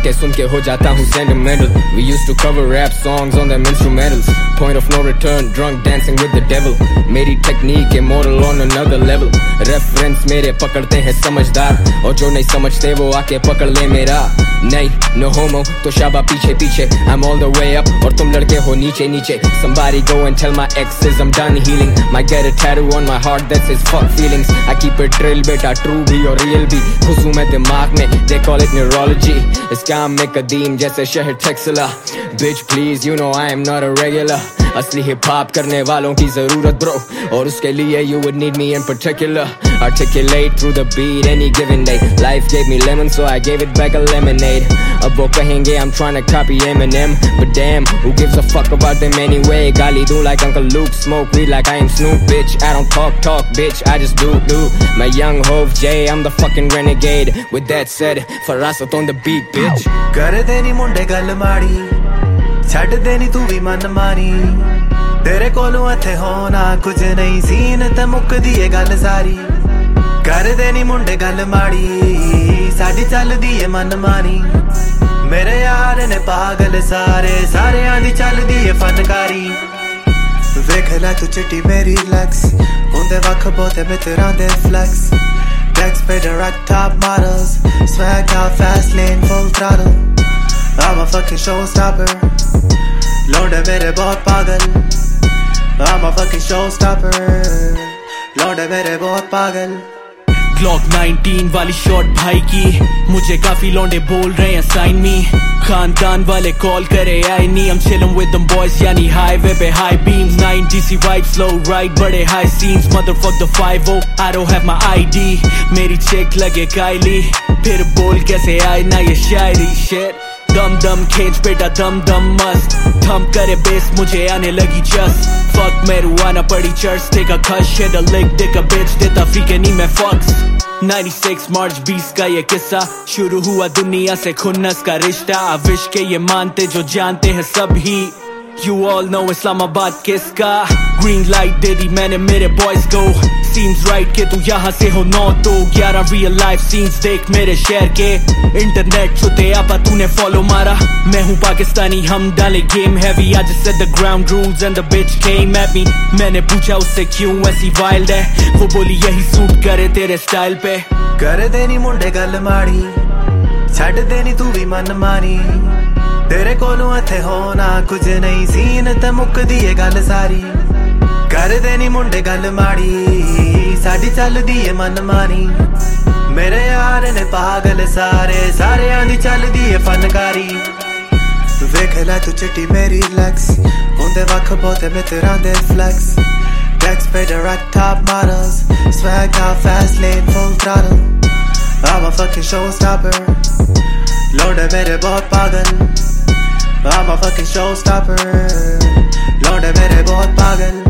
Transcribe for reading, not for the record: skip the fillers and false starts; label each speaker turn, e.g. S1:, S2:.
S1: के सुन के हो जाता हूँ sentimental. We used to cover rap songs on them instrumentals. Point of no return, drunk dancing with the devil. मेरी technique immortal on another level. Reference मेरे पकड़ते हैं समझदार, और जो नहीं समझते वो आके पकड़ ले मेरा. नहीं no homo तो शाबा पीछे पीछे. I'm all the way up और तुम लड़के हो नीचे नीचे. Somebody go and tell my exes I'm done healing. Might get a tattoo on my heart that's his fuck feelings. I keep it real बेटा, true भी और real भी. घुसूं मैं दिमाग में, they call it neurology. इस काम में कदीम जैसे शहर Taxila. Bitch please you know I am not a regular. असली हिप हॉप करने वालों की जरूरत bro, और उसके लिए you would need me in particular. Articulate through the beat any given day. Life gave me lemon so I gave it back a lemonade. अब वो कहेंगे I'm trying to copy Eminem, but damn who gives a fuck about them anyway. गाली दूं like Uncle Luke, smoke weed like I am Snoop bitch. I don't talk bitch, I just do. My young Hov J, I'm the fucking renegade. With that said, Farasat on the beat bitch.
S2: कर देनी मुंडे गल माड़ी, छड़ देनी तू भी मन मारी. तेरे कोलों इत्थे होना कुछ नहीं, सीन ते मुकदी ए गल सारी. कर देनी मुंडे गल माड़ी, साडी चलदी ए मन मारी. मेरे यार ने पागल सारे आंदी चलदी ए फनकारी. वेख लै तू चिट्टी मेरी लैक्स, हुंदे वख बहुते मित्रां दे फ्लैक्स. Decks पे direct top models, swag out fast lane full throttle. I'm a fucking showstopper, लौंडे मेरे बहुत पागल. I'm a fucking showstopper, लौंडे मेरे बहुत पागल.
S3: Glock 19 वाली शॉट भाई की, मुझे काफी लौंडे बोल रहे हैं sign me. खानदान वाले कॉल करे आई नहीं. I'm chillin' with them boys यानी हाईवे पे high beams. 90s vibe slow ride बड़े high scenes. Motherfuck the 5-0, I don't have my ID. मेरी चेक लगे काइली, फिर बोल कैसे आए ना ये शायरी. shit दम खींच बेटा दम मस्त. थम करे बेस मुझे आने लगी जस्ट. Fuck marijuana पड़ी church take a cut shit a lick dick a bitch देता फ्री के नहीं मैं fucks. 96 मार्च 20 का ये किस्सा शुरू हुआ दुनिया से खुन्नस का रिश्ता. विश के ये मानते जो जानते हैं सब ही. You all know इस्लामाबाद किसका. Green light दे दी मैंने मेरे boys को. Seems right कि तू यहाँ से हो 9 तो 11 real life scenes देख मेरे शहर के. इंटरनेट छुते आपा तूने follow मारा. मैं हूँ पाकिस्तानी हम डाले game heavy. I just said the ground rules and the bitch came at me. मैंने पूछा उससे क्यों ऐसी wild है, वो बोली यही सूट करे तेरे स्टाइल पे.
S2: कर देनी मुंडे गल माड़ी, छड़ देनी तू भी मन मारी. तेरे कोलों इत्थे होना कुछ नहीं, सीन ते मुकदी ए गल सारी. कर देनी मुंडे गल माड़ी, साडी चलदी ए मन मारी. मेरे यार ने पागल सारे आंदी चलदी ए फनकारी. वेख लै तू चिट्टी मेरी लैक्स, हुंदे वख बहुते मित्रां दे फ्लैक्स. Decks पे direct top models, swag out fast lane full throttle. I'm a fucking showstopper, लौंडे मेरे बहुत पागल. I'm a fucking showstopper, लौंडे मेरे बहुत पागल.